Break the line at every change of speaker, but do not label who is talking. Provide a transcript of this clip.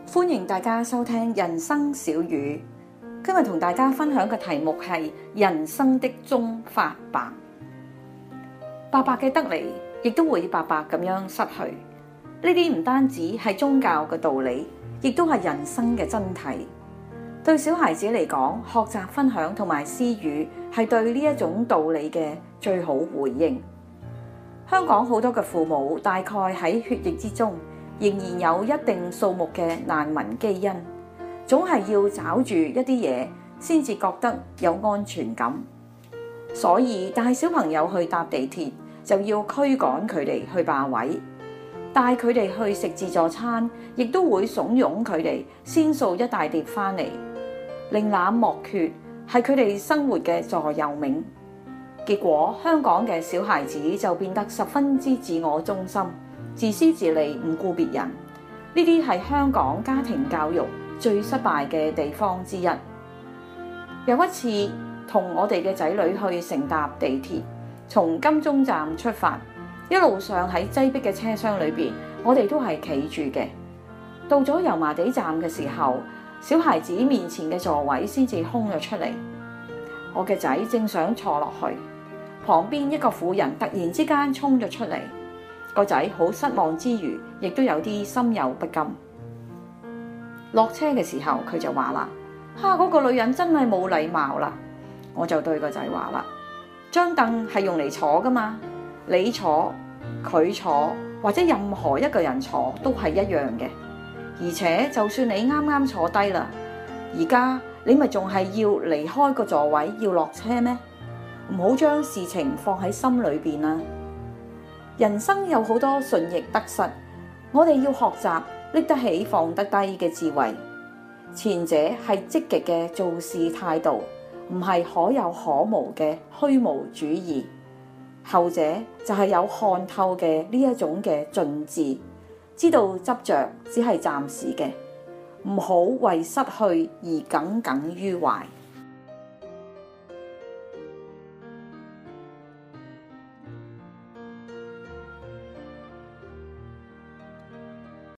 歡迎大家收聽人生小語。今日同大家分享嘅題目係人生的中發白。白白嘅得嚟，亦都會白白咁樣失去。呢啲唔單止係宗教嘅道理，亦都係人生嘅真諦。對小孩子嚟講，學習分享同埋施予係對呢一種道理嘅最好回應。香港好多嘅父母大概喺血液之中仍然有一定數目嘅難民基因，總係要找住一啲嘢先至覺得有安全感。所以帶小朋友去搭地鐵就要驅趕佢哋去霸位，帶佢哋去食自助餐亦都會慫恿佢哋先掃一大碟翻嚟，寧濫莫缺係佢哋生活嘅座右銘。結果香港嘅小孩子就變得十分之自我中心、自私自利，唔顧別人。呢啲係香港家庭教育最失敗嘅地方之一。有一次同我哋嘅仔女去乘搭地鐵，從金鐘站出發，一路上喺擠迫嘅車廂裏邊，我哋都係企住嘅。到咗油麻地站嘅時候，小孩子面前嘅座位先至空咗出嚟。我嘅仔正想坐落去，旁邊一個婦人突然之間衝咗出嚟。個仔好失望之餘，亦都有啲心有不甘。落車嘅時候，佢就話啦：嗰個女人真係冇禮貌啦！我就對個仔話啦：張凳係用嚟坐噶嘛，你坐、佢坐或者任何一個人坐都係一樣嘅。而且就算你啱啱坐低啦，而家你咪仲係要離開個座位要落車咩？唔好將事情放喺心裏邊啦。人生有好多順逆得失，我哋要學習拎得起放得低嘅智慧。前者係積極嘅做事態度，唔係可有可無嘅虛無主義；後者就係有看透嘅呢一種嘅盡致，知道執着只係暫時嘅，唔好為失去而耿耿於懷。